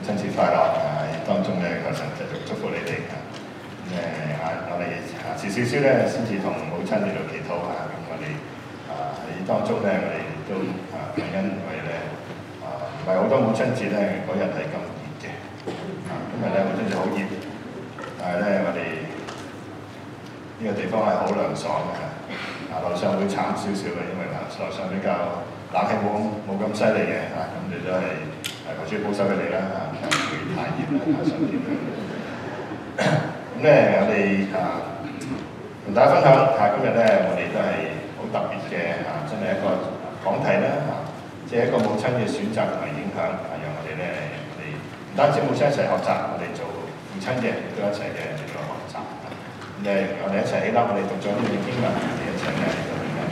親節快樂當中咧，求神繼續祝福你哋我哋遲少少咧，先至同母親嚟到祈禱咁我哋喺當中咧，我哋都感恩，因為咧唔係好多母親節咧嗰日係咁熱嘅，今日咧母親節好熱，但係咧我哋呢個地方係好涼爽嘅，樓上會慘少少嘅，因為樓上比較冷氣冇咁犀利嘅咁你都係求主保守佢哋啦唔會太熱啦，太辛苦啦。咁咧，我哋同大家分享今日咧，我哋都係好特別嘅真係一個講題啦即係一個母親嘅選擇同埋影響讓我哋咧，我哋唔單止母親一齊學習，我哋做父親嘅亦都一齊嘅嚟到學習。咁我哋一齊起立，我哋讀咗呢段經文，我哋一齊咧嚟到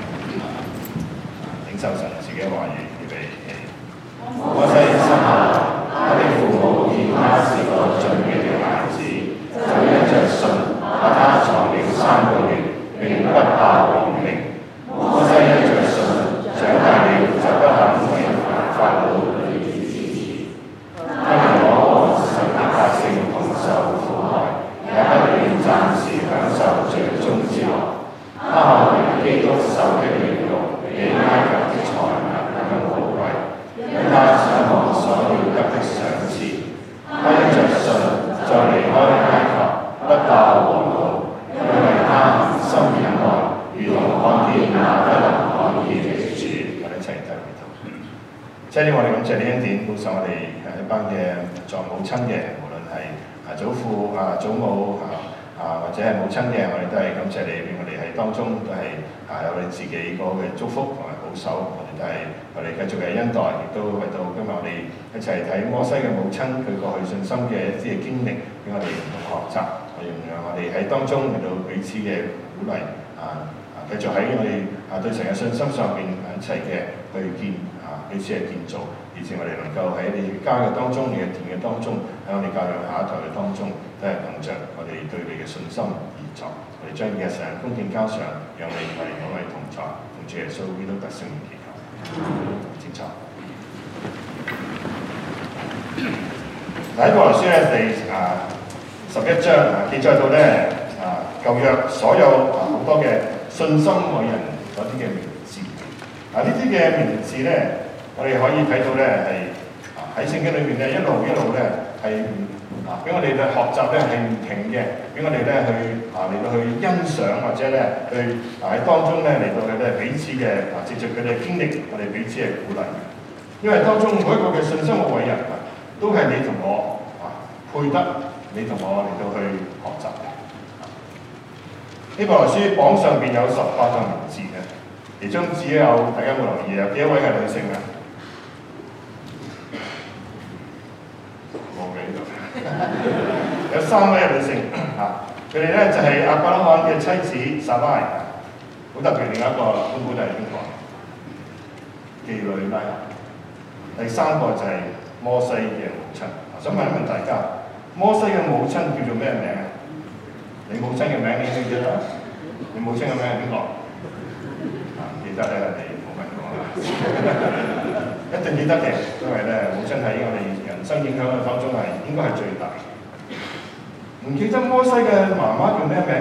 領受神自己嘅話語，預備起。摩西生下，他的父母見他是個俊美嘅孩子，就因着信，把他藏了3個月，並不怕王命。摩西因着信，長大了就不肯違反法老的意旨。他們攞和神的百姓同受苦害，也不願暫時享受罪中之樂。他看為基督受的凌辱，比埃及的財物更寶貴，因他想望所要得的賞賜。他因着信，就離開埃及，不怕王怒，因為他恒心忍耐，如同看見那不能看見的主。我哋一齊低頭禱告。即係我哋感謝呢一點，保守我哋一班嘅作母親嘅，無論係祖父祖母或者係母親嘅，我哋都係感謝你，我哋喺當中都係有你自己嗰個嘅祝福同埋保守，我哋都係我哋繼續嘅恩待，亦都為到今日我哋一齊睇摩西嘅母親佢過去信心嘅一啲嘅經歷，俾我哋唔同學習，讓我哋喺當中嚟到彼此嘅鼓勵繼續喺我哋對神嘅信心上邊一齊嘅去彼此嘅建造，以至我哋能夠喺你家嘅當中、你嘅田嘅當中，喺我哋教養下一代嘅當中，都係憑着我哋對你嘅信心而作。我哋將你嘅成日恭敬交上，讓你為我哋同在，同主耶穌基督得勝祈求。請坐。喺《哥羅書》第11章記載到咧舊約所有好多嘅信心偉人嗰啲嘅名字。呢啲嘅名字咧，我哋可以睇到咧係喺聖經裏面咧一路咧係俾我哋嘅學習咧係唔停嘅，俾我哋咧去嚟到去欣賞或者咧去喺當中咧嚟到去咧彼此嘅藉著佢哋經歷，我哋彼此嘅鼓勵。因為當中每一個嘅信心嘅偉人都係你同我配得，你同我嚟到去學習嘅。希伯來書榜上邊有18個名字嘅，其中只有大家有冇留意有幾多位係女性啊？冇嘅呢度，有3位係女性佢哋咧就係亞伯拉罕嘅妻子撒拉，好特別。另一個都估就係邊個？妓女拉合。第3個就係摩西嘅母親。想問一問大家，摩西嘅母親叫做咩名啊？你母親嘅名你記得？你母親嘅名係邊個？記得咧，你冇問我啦。一定記得嘅，因為咧母親喺我哋人生影響嘅當中應該係最大。唔記得摩西嘅媽媽叫咩名？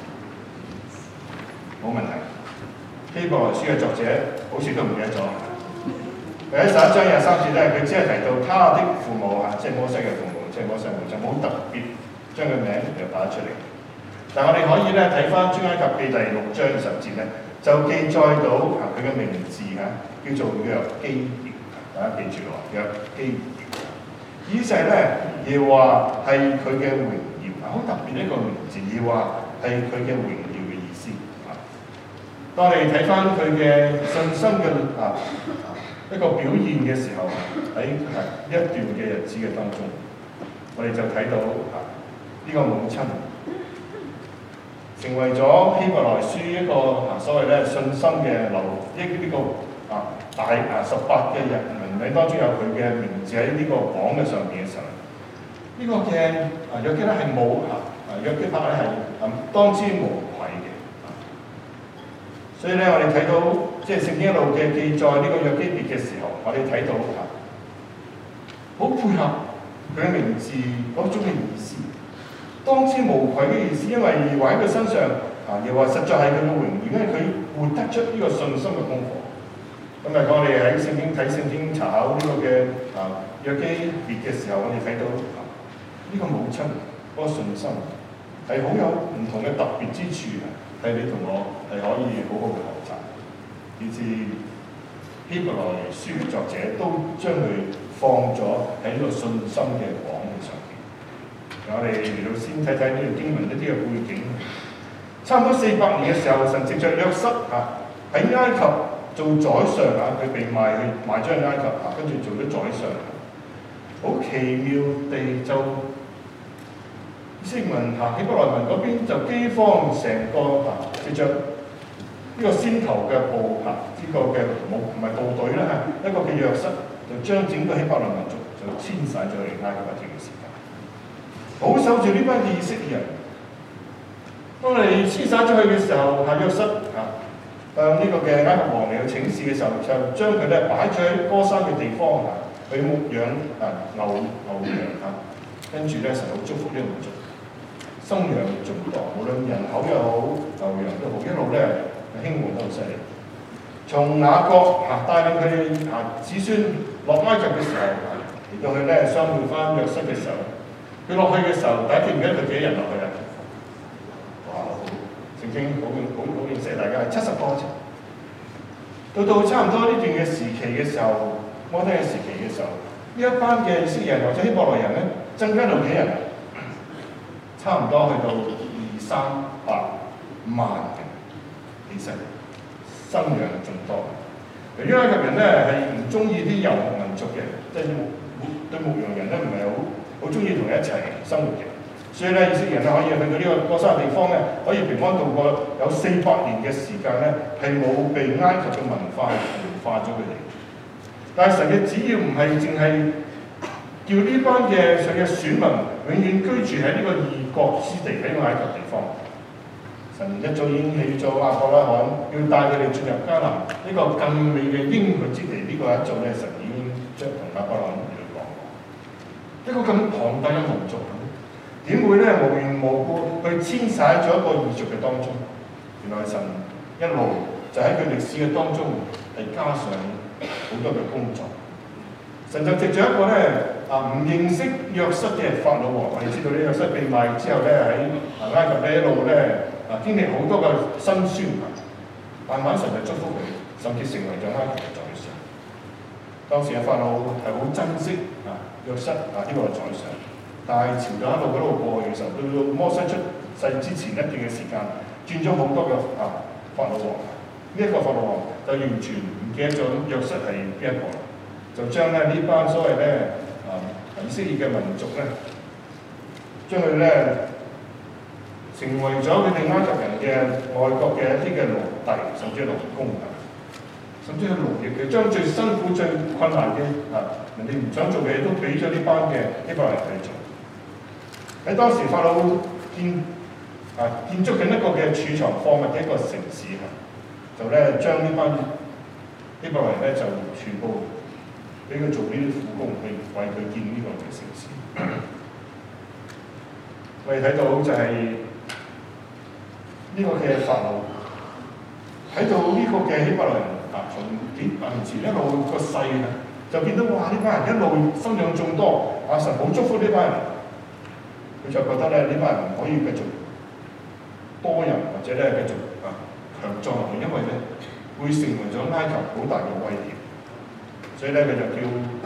冇問題。希伯來書嘅作者好似都唔記得咗。佢喺11章23節咧，佢只係提到他的父母即係摩西嘅父母，即係摩西母親，冇特別將佢名又打出嚟。但我哋可以咧睇翻《出埃及記》第6章20節咧，就記載到佢嘅名字叫做約基別，大家記住咯，約基別。意思係咧，要話係佢嘅榮耀，好特別一個名字，要話係佢嘅榮耀嘅意思。當你睇翻佢嘅信心嘅一個表現嘅時候，喺一段嘅日子嘅當中，我哋就睇到呢個母親成為咗希伯來書一個所謂咧信心嘅呢個大18嘅人名當中有佢嘅名字喺呢個榜嘅上邊嘅時候，呢個嘅約基咧係冇約基伯咧係當之無愧嘅。所以咧，我哋睇到即係聖經一路嘅記載呢個約基別嘅時候，我哋睇到好配合佢嘅名字嗰種嘅意思。當之無愧嘅意思，因為耶和華喺佢身上耶和華實在係佢嘅榮耀，因為佢活得出呢個信心嘅功課。咁我哋喺聖經睇聖經查考呢個嘅約基別嘅時候，我哋睇到呢個母親嗰個信心係好有唔同嘅特別之處，係你同我係可以好好嘅學習，以至希伯來書嘅作者都將佢放咗喺呢個信心嘅榜上邊。我哋嚟到先睇睇呢條經文一啲嘅背景。差唔多400年嘅時候，神藉着約瑟喺埃及做宰相佢被賣咗去埃及跟住做咗宰相。好奇妙地就以色列民希伯來民嗰邊就饑荒成個藉着呢個先頭嘅呢個嘅唔係部隊啦一個嘅約瑟就將整個希伯來民族就遷徙咗去埃及一段嘅時間。保守住呢班以色列人，當你遷徙咗去嘅時候，約瑟向呢個嘅埃及王嚟去請示嘅時候，就將佢擺咗喺歌珊嘅地方去牧養牛羊跟住神好祝福呢個民族，生養眾多，無論人口又好，牛羊都好，一路興旺得好犀利。從雅各帶領佢子孫落埃及嘅時候，嚟到去相會翻約瑟嘅時候，佢落去嘅時候，大家記唔記得佢幾多人落去啊？哇！聖經好認識大家係70個啫。到差唔多呢段嘅時期嘅時候，摩西嘅時期嘅時候，呢一班嘅以色列人或者希伯來人增加到幾人？差唔多去到200-300萬嘅，其實生養眾多。由於埃及人係唔中意啲遊牧民族嘅，即係對牧羊人唔係好中意同佢一齊生活嘅，所以以色列人可以去到呢個歌珊地方可以平安度過有400年嘅時間係冇被埃及嘅文化同化咗佢哋。但係神嘅旨意唔係淨係叫呢班嘅神嘅選民永遠居住喺呢個異國之地，喺個埃及地方。神一早已經起咗亞伯拉罕，要帶佢哋進入迦南呢個更美嘅應許之地。呢個一早神已經將同亞伯拉罕嚟講過。一個咁龐大嘅民族，點會無緣無故去遷徙咗一個異族嘅當中？原來神一路就喺佢歷史嘅當中係加上好多嘅工作。神就藉著一個唔認識約瑟嘅法老王，我哋知道約瑟被賣之後喺埃及一路經歷好多嘅辛酸，慢慢神就祝福佢，甚至成為咗埃及嘅宰相。當時嘅法老係好珍惜約瑟呢個宰相，但係朝代一路過去嘅時候，到摩西出世之前一段嘅時間，轉咗好多嘅法老王。呢一個法老王就完全唔記得咗約瑟係邊一個，就將呢班所謂以色列嘅民族將佢成為咗佢哋埃及人嘅外國嘅一啲嘅奴隸，甚至係奴工甚至係奴役嘅，將最辛苦、最困難嘅人哋唔想做嘅嘢都俾咗呢班嘅希伯來人去做。喺當時法老建築緊一個嘅儲藏貨物嘅一個城市就將呢班希伯來人就全部俾佢做呢啲苦工，去為佢建呢個嘅城市。我哋睇到就係呢個嘅法老，睇到呢個嘅希伯來人從幾百年前一路個勢就見到哇！呢班人一路生養眾多，神好祝福呢班人，佢就覺得呢班人唔可以繼續多人或者繼續強壯落去，因為會成為咗埃及好大嘅威脅。所以佢就叫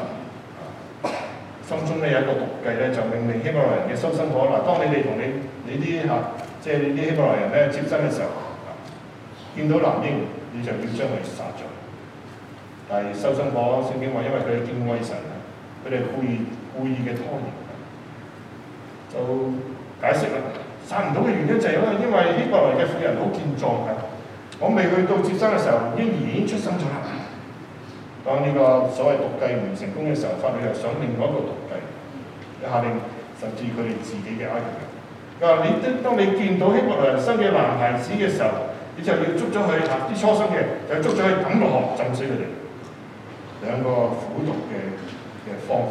心中有一個毒計就命令希伯來人嘅收生婆當你哋同你啲即係你啲希伯來人接生嘅時候，見到男嬰你就要將佢殺咗。但係收生婆聖經話，因為佢哋敬畏神佢哋故意嘅拖延，就解釋啦。殺唔到嘅原因就係因為希伯來嘅婦人好健壯我未去到接生嘅時候，嬰兒已經出生咗啦。當呢個所謂毒計唔成功嘅時候，法老又想另外一個毒計，下令甚至佢哋自己嘅埃及人。佢話：當你見到希伯來人生嘅男孩子嘅時候，你就要捉咗佢啲初生嘅，就要捉咗佢抌落河浸死佢哋。兩個苦毒嘅方法，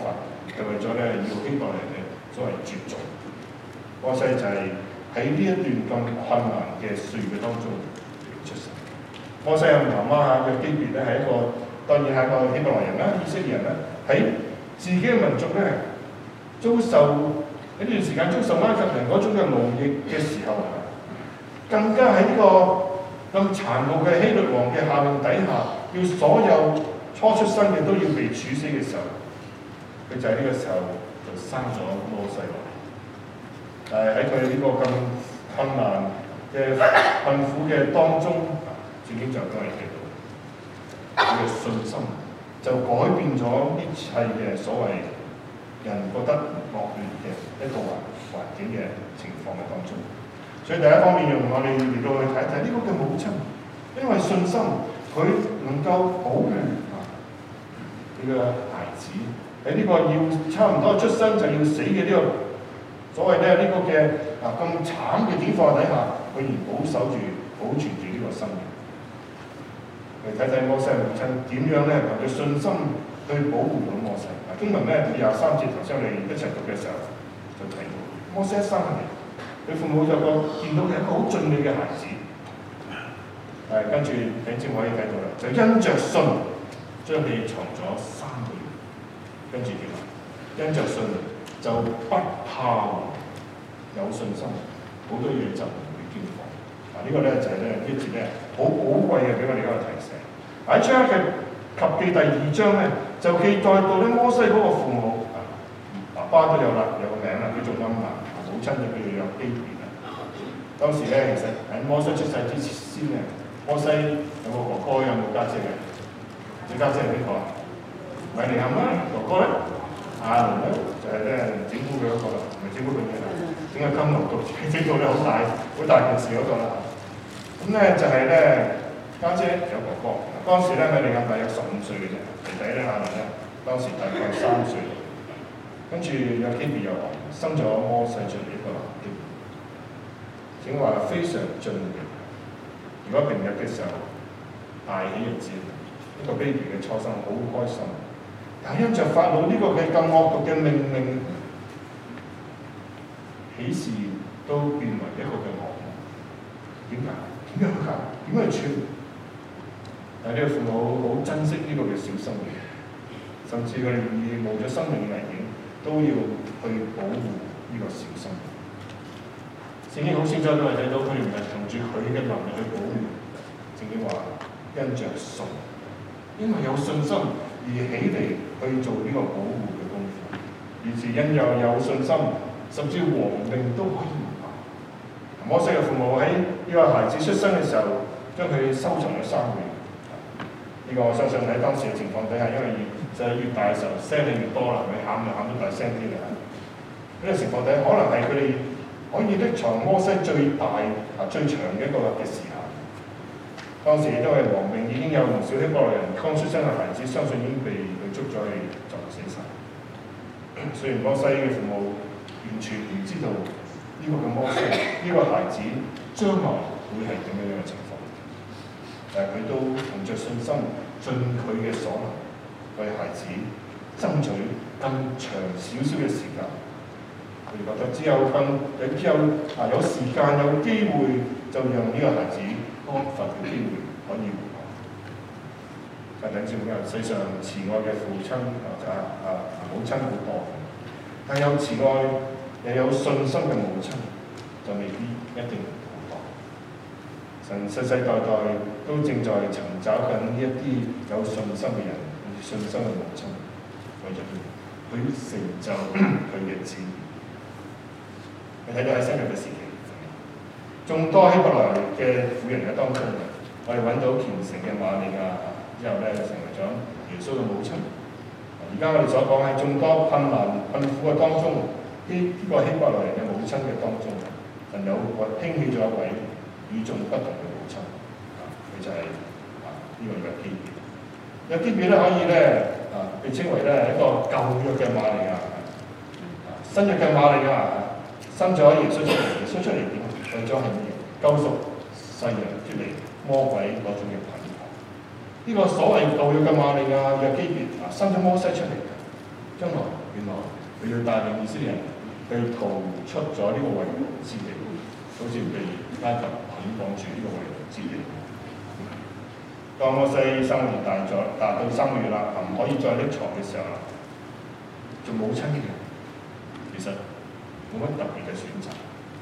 係為咗咧要希伯來人嘅所謂絕種。摩西就係喺呢一段咁困難嘅歲月當中出世。摩西嘅媽媽約基別咧係一個當然係一個希伯來人啦、以色列人啦，喺自己嘅民族咧遭受呢段時間遭受埃及人嗰種嘅奴役嘅時候，更加喺呢個咁殘酷嘅希律王嘅下令底下，要所有初出生嘅都要被處死嘅時候，佢就喺呢個時候就生咗摩西落嚟。但係喺佢呢個咁困難嘅困苦嘅當中，聖經就都係提到佢嘅信心，就改變咗一切嘅所謂人覺得惡劣嘅一個環境嘅情況嘅當中。所以第一方面用我哋嚟到去睇一睇呢個嘅母親，因為信心佢能夠保護呢個孩子喺呢個要差唔多出生就要死嘅呢個所謂咧呢個嘅咁慘嘅境況底下，佢仍保守住保存住呢個生命。嚟睇睇摩西嘅母親點樣咧憑佢信心去保護到摩西。經文咧第23節頭先我哋一齊讀嘅時候就提到，摩西一生嚟，佢父母就見到係一個好俊美嘅孩子。跟住頂先可以睇到啦，就因着信將佢藏咗3個月，跟住點啊？因着信就不怕，有信心，好多嘢就唔會驚慌。呢個咧就係咧呢一節咧好寶貴嘅俾我哋一個提醒。喺出埃及記第2章咧就記載到咧摩西嗰個父母爸爸都有啦，有個名啦，叫做暗拿，母親就叫做約基別啦。當時咧其實喺摩西出世之前咧，摩西有個哥哥有冇家姐嘅？最家姐係邊個啊？米利暗啦，哥哥咧亞倫咧就係咧整蠱佢嗰個啦，唔係整蠱佢嘅啦，整個金牛犢整到咧好大件事嗰個啦。咁咧就係咧家姐有哥哥，當時咧米利暗大約15歲嘅啫，弟弟咧亞倫咧當時大概3歲，跟住約基別又生咗摩西出嚟一個男嬰，請話非常俊美。如果平日嘅時候大喜日子，一個 baby 嘅初生好開心，但係因着法老呢個嘅咁惡毒嘅命令，喜事都變為一個嘅噩夢。點解？點解去處理？但係呢個父母好珍惜呢個嘅小生命，甚至佢哋願意冒咗生命危險，都要去保護呢個小生命。聖經好清楚都係睇到佢哋唔係憑住佢嘅能力去保護，聖經話因着信，因為有信心而起嚟去做呢個保護嘅功夫，於是因有信心，甚至王命都可以唔怕。摩西嘅父母喺呢個孩子出生嘅時候，將佢收藏咗3個月。呢個我相信喺當時嘅情況底下，因為越大嘅時候聲氣越多啦，佢喊就喊得大聲啲啦。呢個情況底下，可能係佢哋可以匿藏摩西最大最長嘅一個嘅時候。當時因為王命已經有唔少希伯來人剛出生嘅孩子，相信已經被捉咗去撞死晒。雖然摩西嘅父母完全唔知道呢個嘅摩西呢個孩子將來會係點樣嘅情況，但係佢都憑着信心，盡佢嘅所能，為孩子爭取更長少少嘅時間。佢覺得只有時間有機會，就讓呢個孩子安分嘅機會可以活。但係點解世上慈愛嘅父親或者母親好多，但有慈愛又有信心嘅母親就未必一定好多。神世世代代都正在尋找緊一啲有信心嘅人，信心嘅母親，為咗佢成就佢嘅旨意。你睇到喺新約嘅時期，眾多希伯來嘅婦人嘅當中，我哋揾到虔誠嘅瑪利亞，之後咧就成為咗耶穌嘅母親。而家我哋所講喺眾多困難困苦嘅當中，呢個希伯來人嘅母親嘅當中，神有興起咗一位與眾不同嘅母親，佢就係呢個約基別。約基別咧可以咧被稱為咧一個舊約嘅瑪利亞，新約嘅瑪利亞。生咗耶穌出嚟，耶穌出嚟點？為咗係乜嘢？救贖世人脫離魔鬼嗰種嘅捆綁。呢個所謂舊約嘅瑪利亞約基別生咗摩西出嚟，將來原來佢要帶領以色列人去逃出咗呢個為奴之地，好似被埃及捆綁住呢個為奴之地。當摩西生活達到3個月啦，唔可以再拎床嘅時候啦，做母親嘅其實冇乜特別嘅選擇，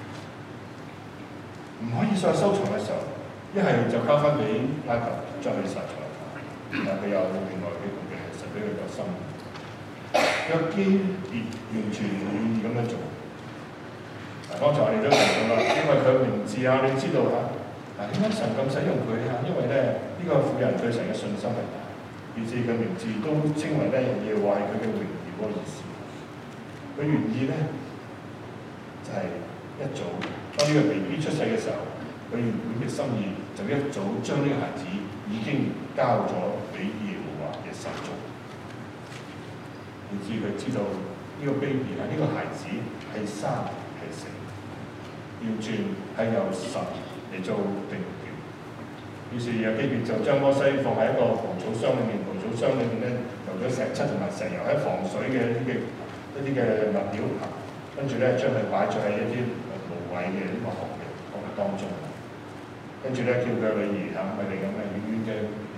唔可以再收床嘅時候，一係就交翻俾埃及將佢殺咗，但佢有另外幾個嘅，實俾佢有心。約基別完全唔願意咁樣做。剛才我哋都提到啦，因為佢名字啊，你知道嚇。點解神咁使用佢啊？因為咧呢個婦人對神嘅信心係大，以至佢名字都稱為咧耶和華係佢嘅榮耀嗰個意思。佢願意咧就係一早當呢個 BB 出世嘅時候，佢原本嘅心意就一早將呢個孩子已經交咗俾耶和華嘅手中，以至佢知道呢個 baby 啊，呢個孩子係生係死，完全係由神嚟做定奪。於是約基別就將摩西放喺一個防草箱裏面，防草箱裏面咧油咗石漆同埋石油喺防水嘅一啲嘅物料，跟住咧將佢擺咗喺一啲蘆葦嘅呢個殼嘅當中，跟住咧叫佢女兒咪嚟咁嘅遠遠嘅要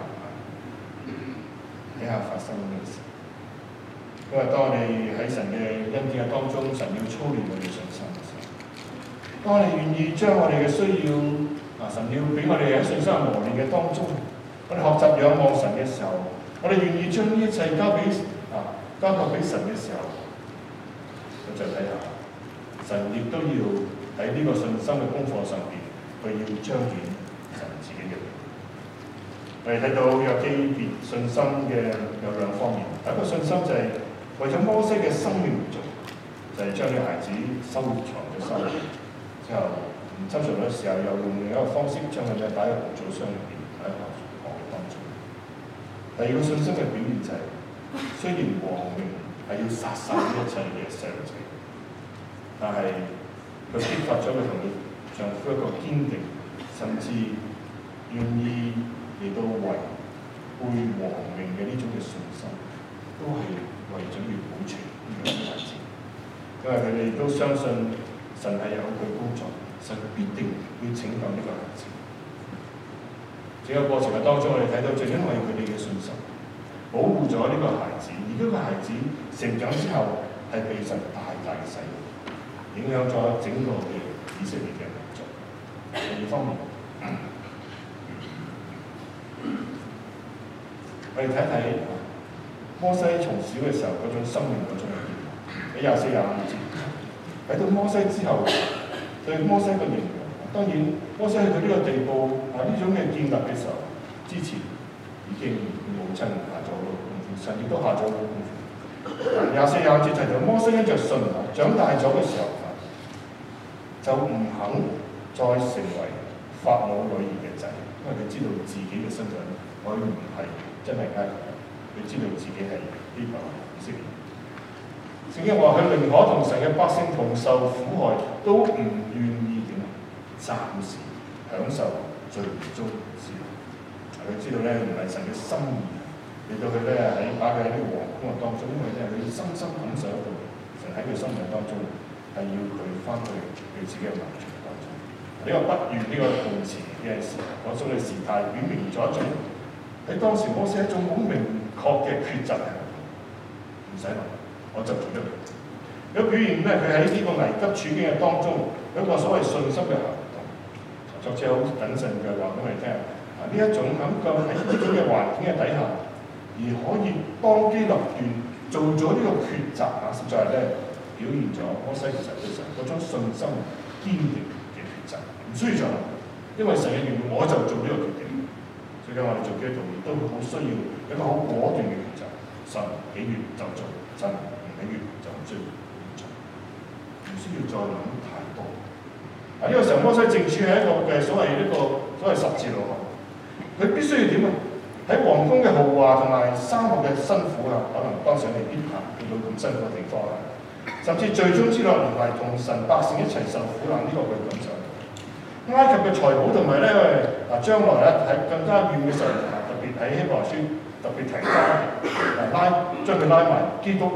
睇下發生咩事。因為當我哋喺神嘅恩典嘅當中，神要操練我哋信心嘅時候，當我哋願意將我哋嘅需要神要俾我哋喺信心磨練嘅當中，我哋學習仰望神嘅時候，我哋願意將呢一切交託俾神嘅時候，咁就睇下神亦都要喺呢個信心嘅功課上邊，佢要彰顯神自己嘅。我哋睇到約基別信心嘅有兩方面，第一個信心就係為咗摩西嘅生命而做，就係將呢個孩子收藏咗之後，唔收藏嘅時候，又用另一個方式將佢擺喺紅棗箱裏邊，喺河當中。第二個信心嘅表現就係、雖然王命係要殺晒呢一切嘅細路仔，但係佢激發咗佢同佢丈夫一個堅定，甚至願意嚟到違背王命嘅呢種嘅信心，都係為咗要保存呢個孩子，因為佢哋都相信神係有佢工作，神必定要拯救呢個孩子。整個過程嘅當中，我哋睇到正因為佢哋嘅信心，保護咗呢個孩子，而呢個孩子成長之後係被神大大嘅使用，影響咗整個嘅以色列嘅民族。第二方面，我哋睇一睇摩西從小嘅時候嗰種生命嗰種嘅變化。喺24、25節睇到摩西之後對摩西嘅形容。當然，摩西去到呢個地步呢種嘅建立嘅時候，之前已經母親下咗好多功夫，神亦都下咗好多功夫。24、25節提到摩西因着信長大咗嘅時候就唔肯再成為法老女兒嘅仔，因為佢知道自己嘅身份，佢唔係真係埃及人，佢知道自己係希伯來以色列。聖經話佢寧可同神嘅百姓同受苦害，都唔願意點暫時享受最唔中之樂。佢知道咧唔係神嘅心意，令到佢咧擺佢喺呢個皇宮嘅當中，因為咧佢深深感受到神喺佢生命當中係要佢翻去佢自己嘅民族當中。呢個不願呢個動詞嘅時候，嗰種嘅事態表明咗一種喺當時摩西一種好明確嘅抉擇，唔使諗，我就做咗佢。有表現咧，佢喺呢個危急處境嘅當中，有一個所謂信心嘅行動。作者好謹慎嘅話俾我哋聽，呢一種喺呢種嘅環境嘅底下，而可以當機立斷做咗呢個抉擇實在係咧表現咗摩西其實對神嗰種信心堅定嘅抉擇，唔需要再諗，因為神嘅願意我就做呢個決定。所以我哋做基督徒亦都好需要一個好果斷嘅抉擇，神喜悅就做，神唔喜悅就唔需要做，唔需要再諗太多。呢個時候摩西正處喺一個嘅所謂十字路口，佢必須要點啊？喺皇宮嘅豪華同埋生活嘅辛苦可能當時未必去到咁辛苦嘅地方甚至最終之樂唔係同神百姓一齊受苦難，呢個佢感受。埃及嘅財寶同埋咧，將來喺更加遠嘅時候，特別喺希伯來書特別提翻將佢拉埋基督就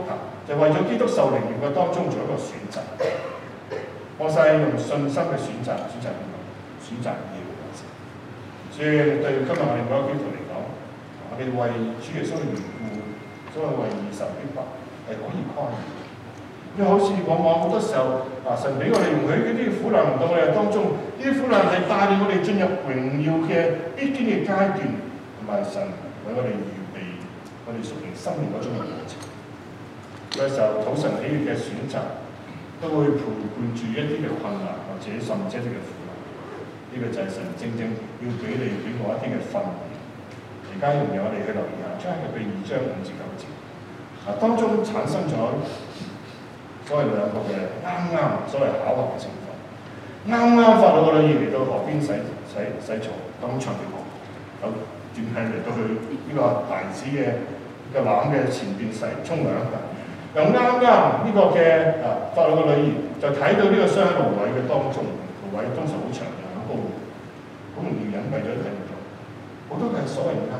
就為咗基督受凌辱嘅當中做一個選擇。摩西用信心嘅選擇邊個？選擇要嘅事。所以對今日我哋每一個基督徒嚟講，我哋為主耶穌嘅緣故，所謂為義受逼迫係可以誇耀。因為好似往往好多時候，神俾我哋容許呢啲苦難臨到我哋當中，呢啲苦難係帶領我哋進入榮耀嘅必經嘅階段，同埋神為我哋預備我哋屬靈生命嗰種嘅過程。有時候討神喜悅嘅選擇，都會陪伴住一啲嘅困難，或者甚至一啲嘅苦難。呢個就係神正要俾你俾我一啲嘅訓練。而家容讓我哋去留意下，出埃及記2章5至9節。當中產生咗所謂兩個嘅啱所謂巧合嘅情況。啱法老個女兒嚟到河邊洗澡，咁長條河，有轉係嚟到去呢個孩子嘅籃嘅前邊沖涼。又啱呢個嘅法老個女兒就睇到呢個箱喺蘆葦嘅當中，蘆葦當時好長嘅，好高，好容易隱蔽咗睇唔到。好多嘅所謂啱。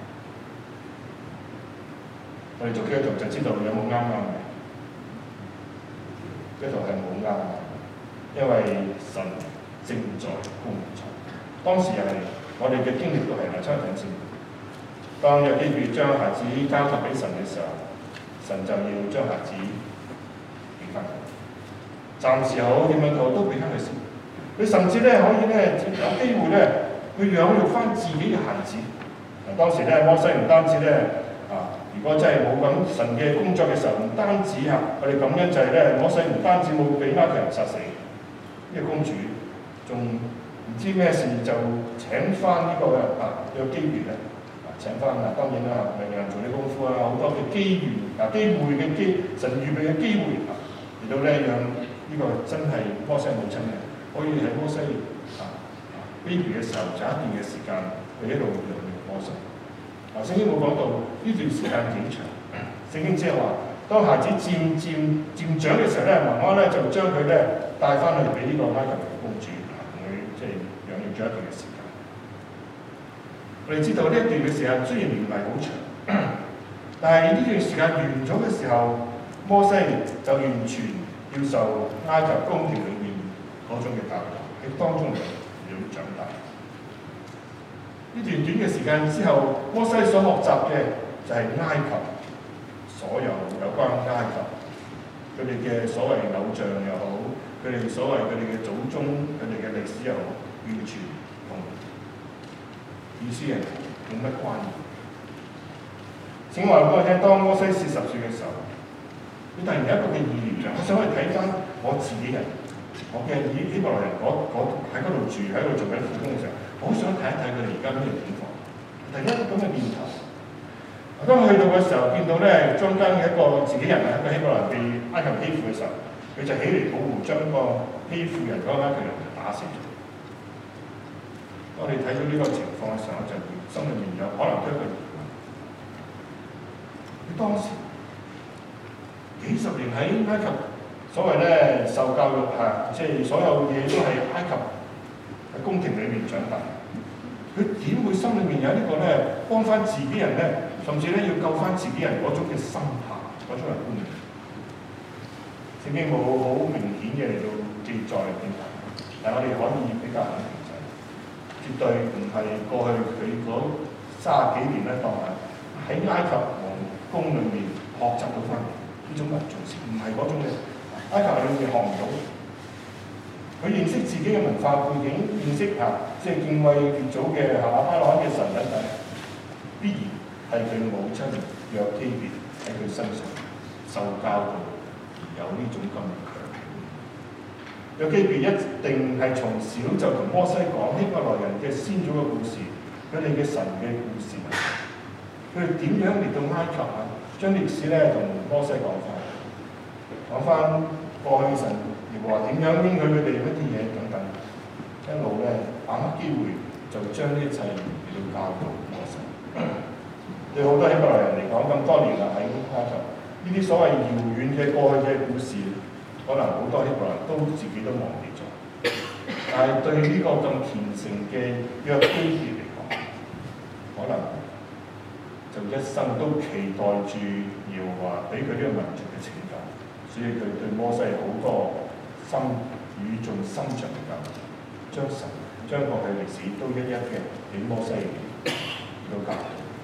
我哋做基督徒就知道有冇啱嘅，基督徒係冇啱，因為神正在工作。當時又係我哋嘅經歷都係差唔多先。當約基別將孩子交託俾神嘅時候，神就要將孩子俾翻佢，暫時好點樣做都俾翻佢先。佢甚至咧可以咧有機會咧去養育翻自己嘅孩子。當時咧摩西唔單止咧如果真係冇咁神嘅工作嘅時候，唔單止我哋咁樣就係咧，摩西唔單止冇俾埃及人殺死呢個公主，仲唔知咩事就請翻呢個約基別咧，請翻當然啦，為人做啲功夫好多嘅機會嘅神預備嘅機會嚟到咧，讓呢個真係摩西母親嘅，可以喺摩西baby 嘅時候就一段嘅時間，佢一路養育摩西。聖經冇講到呢段時間幾長，聖經只係話當孩子漸長嘅時候咧，媽媽咧就將佢咧帶翻去俾呢個埃及嘅公主，同佢即係養育咗一段嘅時間。我哋知道呢一段嘅時間雖然唔係好長，但係呢段時間完咗嘅時候，摩西就完全要受埃及宮廷裏面嗰種嘅教導，喺當中要長大。呢段短嘅時間之後，摩西所學習嘅就係埃及所有關埃及佢哋嘅所謂偶像又好，佢哋所謂佢哋嘅祖宗，佢哋嘅歷史又好，完全同以色列人冇乜關係。請話俾我聽，當摩西40歲嘅時候，佢突然有一個嘅意念，我想去睇翻我自己人，我嘅希伯來人，喺嗰度住，喺度做緊苦工嘅時候。好想睇一睇佢哋而家咩境況，第一個咁嘅念頭。當去到嘅時候，見到咧中間嘅一個自己人一個希伯來人被埃及欺負嘅時候，佢就起嚟保護，將個欺負人嗰個埃及人打死咗。當你睇到呢個情況嘅時候，就心裏面有可能都係佢當時幾十年喺埃及，所謂咧受教育即係所有嘢都係埃及喺宮廷裏面長大，佢點會心裏面有呢個咧幫翻自己人咧，甚至咧要救翻自己人嗰種嘅心態，嗰種嘅觀念？聖經冇好明顯嘅嚟到記載點解，但係我哋可以比較肯定就係，絕對唔係過去佢嗰30幾年咧當喺埃及王宮裏面學習到翻嚟呢種民族性，唔係嗰種嘅埃及裏面學唔到。佢認識自己嘅文化背景，認識即係敬畏列祖嘅巴朗嘅神等等，必然係佢母親約基別喺佢身上受教導而有呢種咁強嘅。約基別一定係從小就同摩西講希伯來人嘅先祖嘅故事，佢哋嘅神嘅故事，佢哋點樣嚟到埃及將歷史咧同摩西講翻過去神。話點樣應許佢哋乜啲嘢等等，一路咧把握機會就將呢一切嚟到教導摩西。對好多希伯來人嚟講，咁多年啦喺埃及，呢啲所謂遙遠嘅過去嘅故事，可能好多希伯來人都自己都忘記咗。但係對呢個咁虔誠嘅約基別嚟講，可能就一生都期待住要話俾佢呢個民族嘅情。 所以佢對摩西好多心語重心長嘅教導，將過去歷史都一一嘅俾摩西都教導。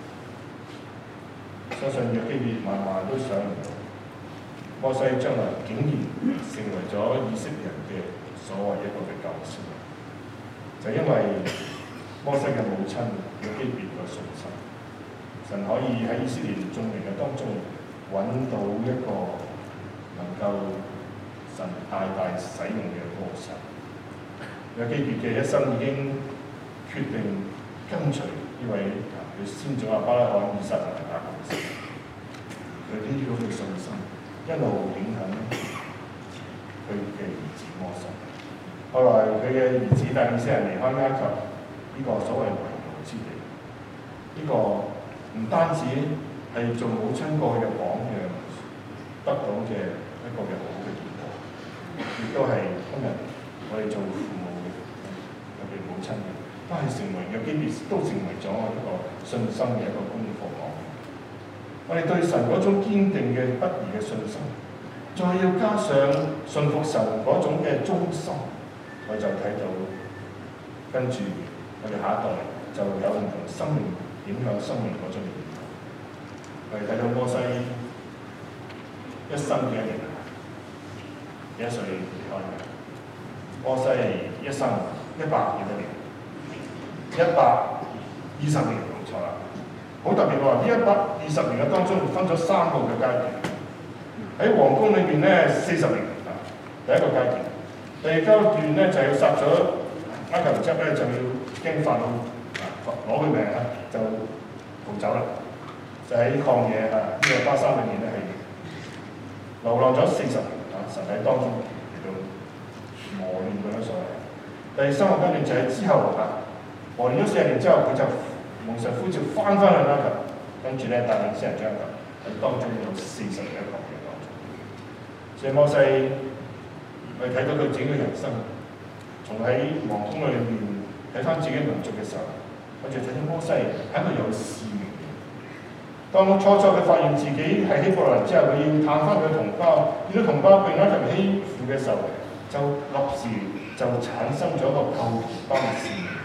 相信約基別萬萬都想唔到，摩西將來竟然成為咗以色列人嘅所謂一個嘅救星，就因為摩西嘅母親約基別嘅信心，神可以喺以色列眾民嘅當中揾到一個能夠神大大使用嘅歌手。約基別嘅一生已經決定跟隨呢位佢先祖亞伯拉罕、以撒同埋雅各，佢呢啲咁嘅信心一路影響佢嘅兒子摩西。後來佢嘅兒子帶領以色列人離開埃及呢個所謂為奴之地，呢個唔單止係做母親過去嘅榜樣得到嘅一個嘅好嘅結果，亦都係今日我哋做父母嘅，特別母親嘅，都係成為約基別，都成為咗一個信心嘅一個功課榜。我哋對神嗰種堅定嘅不移嘅信心，再要加上信服神嗰種嘅忠心，我就睇到跟住我哋下一代就有唔同生命影響生命嗰種影響。我哋睇到摩西一生嘅一年，幾多歲離開嘅？摩西一生100幾多年？120年，冇錯啦。好特別喎！呢120年嘅當中分咗3個嘅階段。喺皇宮裏邊咧40年啊，第一個階段。第二階段咧就要殺咗埃及人咧，就要驚法老攞佢命啊，就逃走啦。就喺曠野呢個巴山裏面咧係流浪咗40年啊，神喺當中嚟到磨練佢所謂。第3個階段就係之後啊，磨練咗40年之後，佢就蒙神呼召翻去埃及，跟住咧帶領以色列人出埃及，喺當中有40年嘅曠野當中。所以摩西，我哋睇到佢整個人生，從喺皇宮裏面睇翻自己民族嘅時候，我哋睇到摩西係一個有使命嘅。當初佢發現自己係希伯來人之後，佢要探翻佢嘅同胞，見到同胞被埃及欺負嘅時候，就立時就產生咗一個救同胞嘅使命。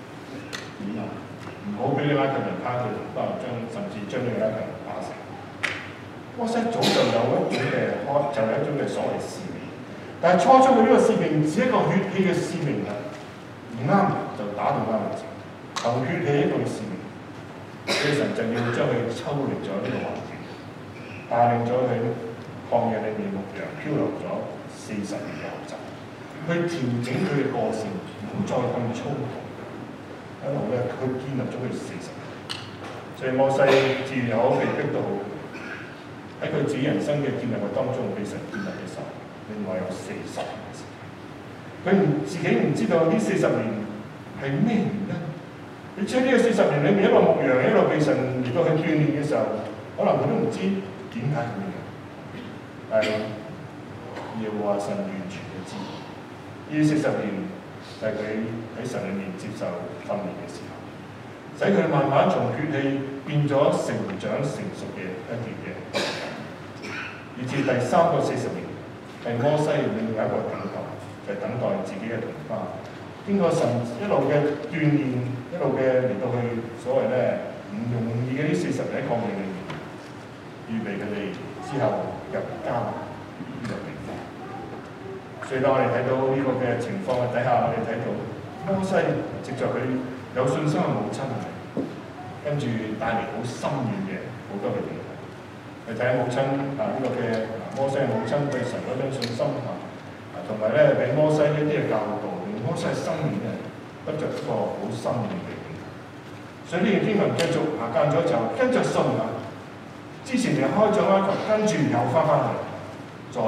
唔好俾你埃及人蝦佢同胞，甚至將你埃及人打死。摩西早就有一種嘅就有一種嘅所謂使命，但係初初佢呢個使命只係一個血氣嘅使命啊，唔啱就打到啱為止，憑血氣一個使命。所以神就要將佢抽離咗呢個環境，帶領咗佢曠野裏面牧羊漂流咗40年嘅學習，去調整佢嘅個性，唔好再咁粗暴。一路咧，佢建立咗佢40年。所以摩西自然又好，被逼都好，喺佢自己人生嘅建立嘅當中，被神建立嘅時候，另外有40年嘅時間。佢自己唔知道呢40年係咩原因。而且呢個40年裏面，一路牧羊，一路被神嚟到去鍛鍊嘅時候，可能佢都唔知點解咁樣。但係耶和華神完全嘅知道，呢40年就係佢喺神裏面接受訓練嘅時候，使佢慢慢從血氣變咗成長成熟嘅一段嘅時間。以至第3個40年係摩西另外一個等待，就係等待自己嘅同胞。經過神一路嘅鍛鍊，一路嘅嚟到去所謂咧唔容易嘅呢40年喺曠野裏面，預備佢哋之後入迦南呢個地方。所以當我哋睇到呢個嘅情況嘅底下，我哋睇到摩西藉著佢有信心嘅母親，跟住帶嚟好深遠嘅好多嘅影響。你睇下母親呢個嘅摩西嘅母親對神嗰種信心同埋咧俾摩西一啲嘅教導。摩西嘅生命咧得着一個好深遠嘅影響，所以呢段經文繼續間咗就跟着信啊，之前就開咗埃及，跟住又翻去，再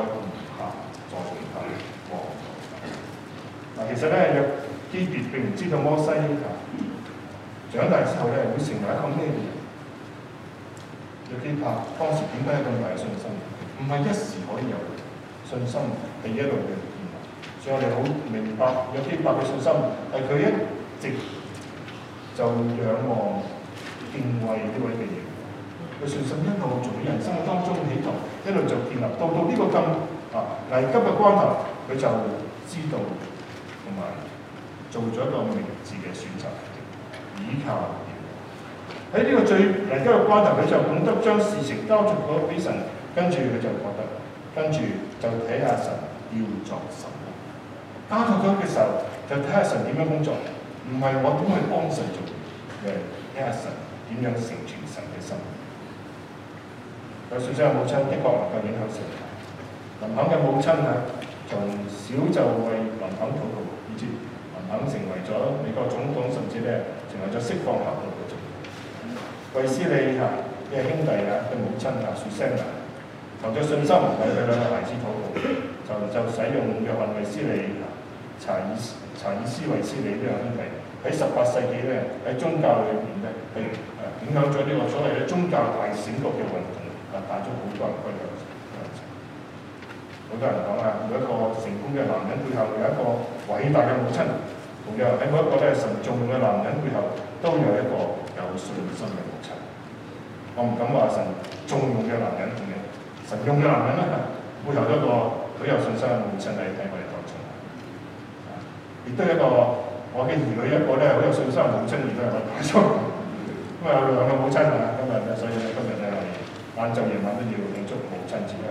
其實咧約基別並唔知道摩西長大之後咧會成為一個咩人。約基伯當時點解有咁大嘅信心？唔係一時可以有信心，係一路嘅。所以我哋好明白約基伯嘅信心係佢一直就仰望敬畏呢位嘅耶和華，佢信心一路從人生當中起頭，一路就建立到呢個咁危急嘅關頭，佢就知道同埋做咗一個明智嘅選擇，倚靠耶和華。喺呢個最危急嘅關頭，佢就懂得將事情交出咗俾神，跟住佢就覺得，跟住就睇下神要作什麼。交託咗嘅時候，就睇下神點樣工作，唔係我點去幫神做，睇下神點樣成全神嘅心。有信心嘅母親的確能夠影響成大。林肯嘅母親從小就為林肯禱告，以至林肯成為咗美國總統，甚至成為咗釋放行動嘅總統。衛斯理嘅兄弟嘅母親雪珊娜，憑著信心為佢兩個孩子禱告，就使用約翰衛斯理、查爾斯衛斯理呢兩兄弟喺18世紀喺宗教裏面影響咗呢個所謂嘅宗教大醒覺嘅運動，帶咗好多人歸向神。好多人講每一個成功嘅男人背後有一個偉大嘅母親，同樣喺每一個神重用嘅男人背後都有一個有信心嘅母親。我唔敢話神重用嘅男人，同樣神用嘅男人背後都有一個好有信心嘅母親喺我哋當中。亦都有一個我嘅兒女一個好有信心嘅母親，亦都係我當中。咁有兩個母親今日所以今日我哋晏晝夜晚都要慶祝母親節。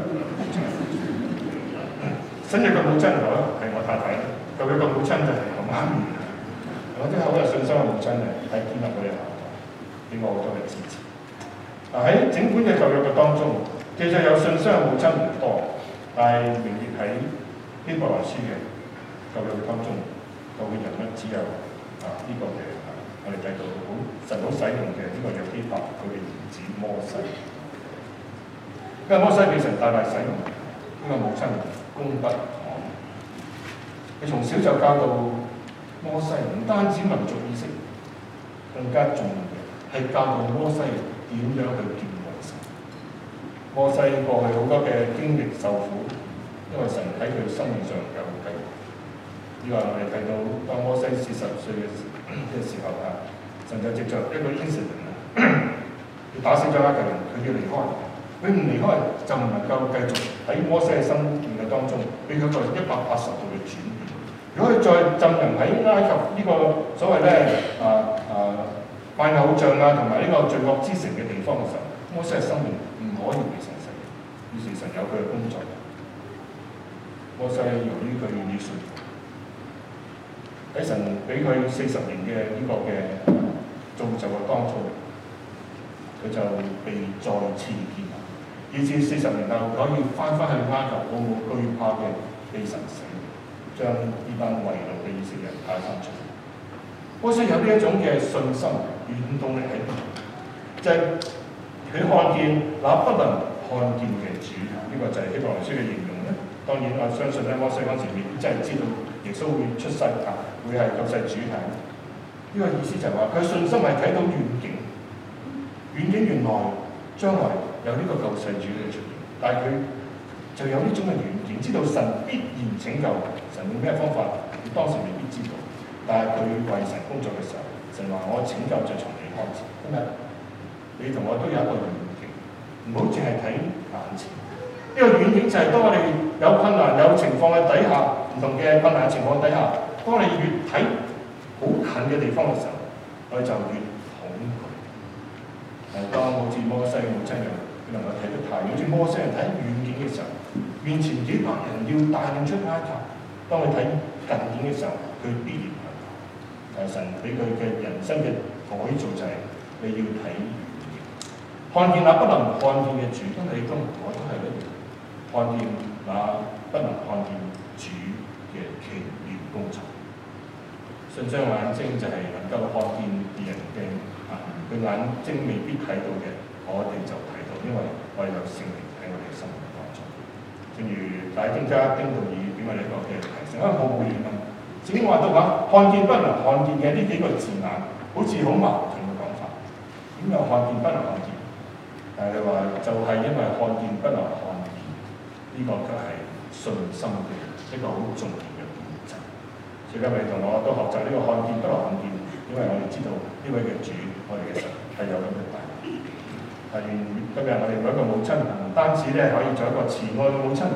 新約嘅母親係我太太，舊約嘅母親就係我媽咪。我啲好有信心嘅母親係建立我哋下一代，俾我好多嘅支持。喺整本嘅舊約嘅當中，其實有信心嘅母親唔多，但係明顯喺希伯來書嘅舊約當中，個人物只有呢個嘅我哋睇到神好使用嘅呢個約基伯佢嘅兒子摩西。因為摩西俾神大大使用，呢個母親功不可沒。佢從小就教導摩西，唔單止民族意識，更加重要嘅係教導摩西點樣去敬畏神。摩西過去好多嘅經歷受苦，因為神喺佢生命上有計劃。呢個我哋睇到當摩西40歲嘅時候神就藉着一個 incident 佢打死咗一個人，佢要離開。佢唔離開就唔能夠繼續喺摩西嘅生命嘅當中，俾佢個180度嘅轉變。如果佢再浸淫喺埃及呢個所謂拜偶像同埋呢個罪惡之城嘅地方嘅時候，摩西嘅生命唔可以被神使用。於是神有佢嘅工作。摩西由於佢願意順服，喺神俾佢40年嘅呢個嘅造就嘅當中，佢就被再次建立。以至40年後可以翻去埃及，毫無懼怕嘅被神使用，將呢班為奴嘅以色列人帶翻出嚟。摩西有呢一種嘅信心、原動力喺度，就係佢看見那不能看見嘅主，呢個就係希伯來書嘅形容咧。當然我相信摩西嗰陣時未必真係知道耶穌會出世會係救世主體。呢個意思就係話佢信心係睇到遠景，遠景原來將來有呢個救世主嘅出現，但係佢就有呢種嘅遠景，知道神必然拯救，神用咩方法，佢當時未必知道。但係佢為神工作嘅時候，神話我拯救就從你開始。今日你同我都有一個遠景，唔好淨係睇眼前。呢個遠景就係當我哋有困難、有情況嘅底下，唔同嘅困難情況底下，當你越睇好近嘅地方嘅時候，我哋就越恐懼。當好似摩西母親樣，佢能夠睇得太遠，好似摩西人睇遠景嘅時候，面前幾百人要帶領出埃及，當佢睇近景嘅時候，佢必然係。神俾佢嘅人生嘅改造就係你要睇遠景，看見那不能看見嘅主，因為你都我都係一樣，看見那不能看見主嘅奇妙工作。信心眼睛就係能夠看見別人嘅佢眼睛未必睇到嘅，我哋就睇到，因為我哋有聖靈喺我哋嘅生命當中。正如大經家丁道爾俾我哋一個嘅提醒，好無言咁。聖經話到看見不能看見嘅呢幾個字眼，好似好矛盾嘅講法。點又看見不能看見？但係佢話就係因為看見不能看見，呢個卻係信心嘅一個好重要嘅原則。所以今日同我都學習呢個看見不能看見，因為我哋知道呢位嘅主，我哋嘅神係有咁嘅大能。願今日我哋每一個母親唔單止可以做一個慈愛嘅母親，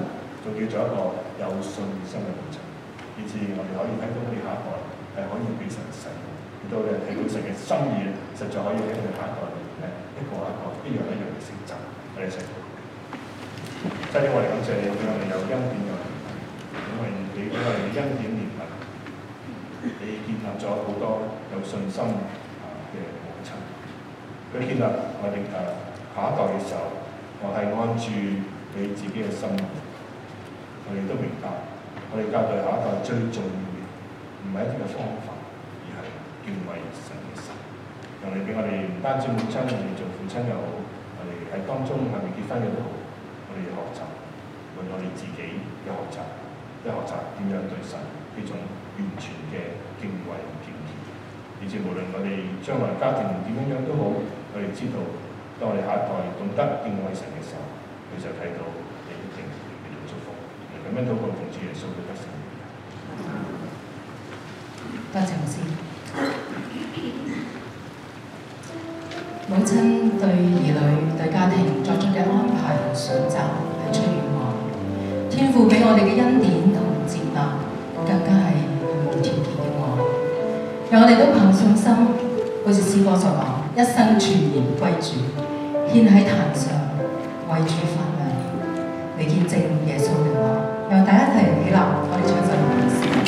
仲要做一個有信心嘅母親，以至我哋可以睇到我哋下一代係可以俾神使用，亦都咧睇到神嘅心意，實在可以喺我哋下一代裏邊咧一樣嘅成就。我哋一齊禱告。真係我哋感謝你，俾我哋有恩典嘅憐憫，因為你俾我哋恩典憐憫，你建立咗好多有信心嘅母親。佢建立我哋下一代嘅時候，我係按住你自己嘅心意。我哋都明白，我哋教導下一代最重要嘅唔係一啲嘅方法，而係敬畏神嘅心。讓你俾我哋唔單止母親，我哋做父親又好，我哋喺當中係咪結婚嘅都好，我哋要學習，為我哋自己嘅學習，點樣對神呢種完全嘅敬畏敬虔。以至無論我哋將來家庭點樣都好，我哋知道，當我哋下一代懂得敬畏神嘅時候，佢就睇到你一定俾到祝福。咁樣禱告奉主耶穌嘅得勝。 多謝牧師。母親對兒女、對家庭作出嘅安排同選擇係出於愛，天父俾我哋嘅恩典同接納，更加係無條件嘅愛。讓我哋都憑信心，好似詩歌所講，一生全然歸主，獻喺壇上，為主發亮，嚟見證耶穌嘅愛。讓大家一齊起立，我哋唱首詩。